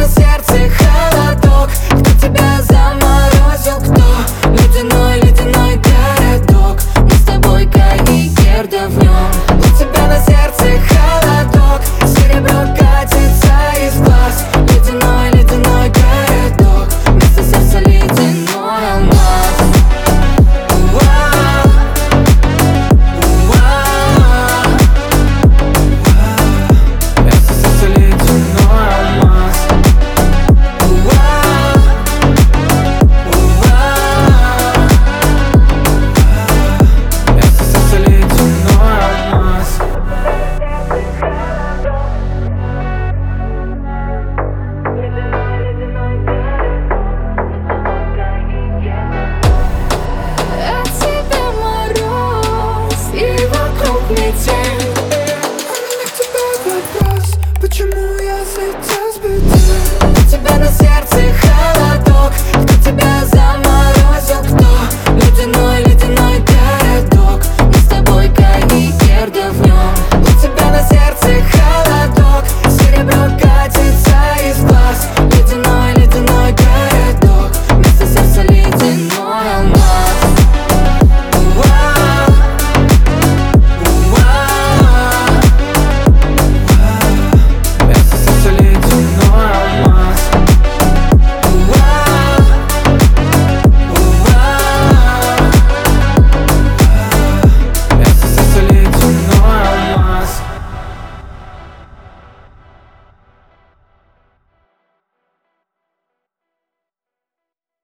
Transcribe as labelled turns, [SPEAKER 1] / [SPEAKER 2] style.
[SPEAKER 1] на сердце холодок. Кто тебя заморозил, кто? Ледяной, ледяной городок. Мы с тобой Кай и Герда в нем. У тебя на сердце холодок, серебро катится из глаз. Ледяной, ледяной городок, вместо сердца ледяной алмаз. Вместо сердца ледяной алмаз. Вместо сердца ледяной алмаз.
[SPEAKER 2] От тебя мороз и вокруг метель.
[SPEAKER 1] У меня к тебе вопрос: почему я сейчас без